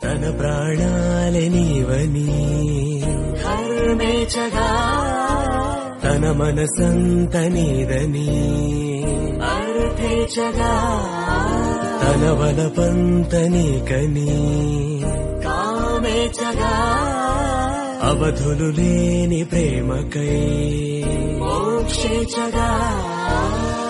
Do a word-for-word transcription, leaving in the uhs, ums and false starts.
తన ప్రాణాలే నీవని కర్మేచగా తన మనసంత నీదని అర్థేచగా తన వలపంత నీకని కామేచగా అవధులు లేని ప్రేమకై మోక్షేచగా